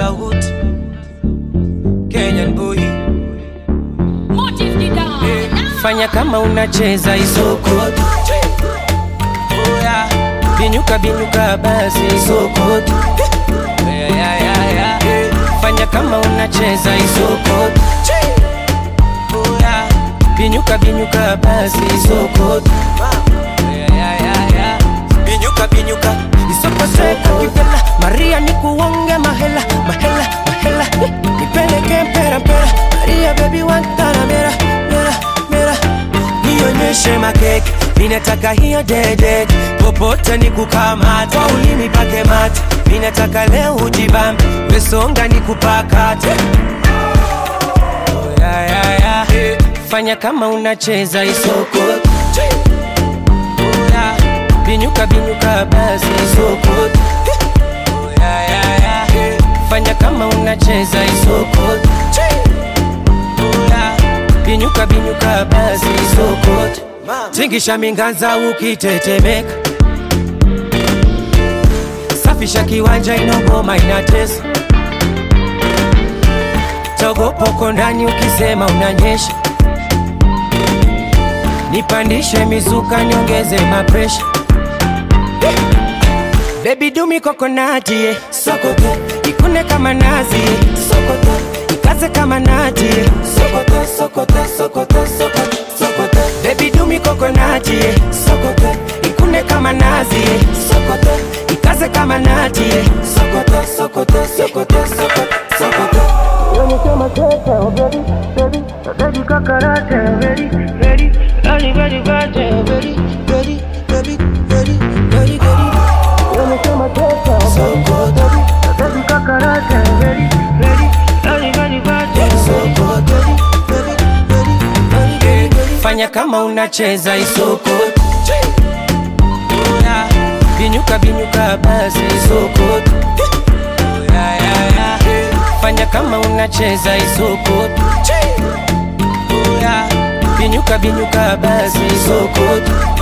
sauti Kenyan boy. Fanya kama unacheza isokota. Oh yeah. Binyuka binyuka basi isokota. Yeah. Fanya kama unacheza isokota. Oh yeah. Binyuka binyuka basi isokota. Yeah. Binyuka binyuka isokota kipela. Maria nikuonge mahela. Nipeleke mpera. Maria baby wantana mera. Nionyeshe makeke, ninataka hiyo dede. Popote nikukamata, ulimi pake mate. Ninataka leo ujibambe, wesonga nikupakate. Oh yeah. Fanya kama unacheza isokota. Oh yeah. Binyuka basi isokota. Oh yeah. Fanya kama unacheza isokota. Binyuka basi isokota. Tingisha minganza ukitetemeka. Safisha kiwanja inogoma inatesa. Togopoko ndani ukisema unanyesha. Nipandishe mizuka niongeze mapresha. Baby do me coconut yeah. Sokota. Ikune kama nazi sokota. Ikaze kama nati sokota. Baby do me coconut yeah. Sokota. Ikune kama nazi sokota. Ikaze kama nati sokota. Yoni kama tete oh baby kakarate ready Yoni kama tete oh baby kakarate ready Fanya kama unacheza isokota. Binyuka basi isokota. Yeah. Fanya kama unacheza isokota. Binyuka basi isokota.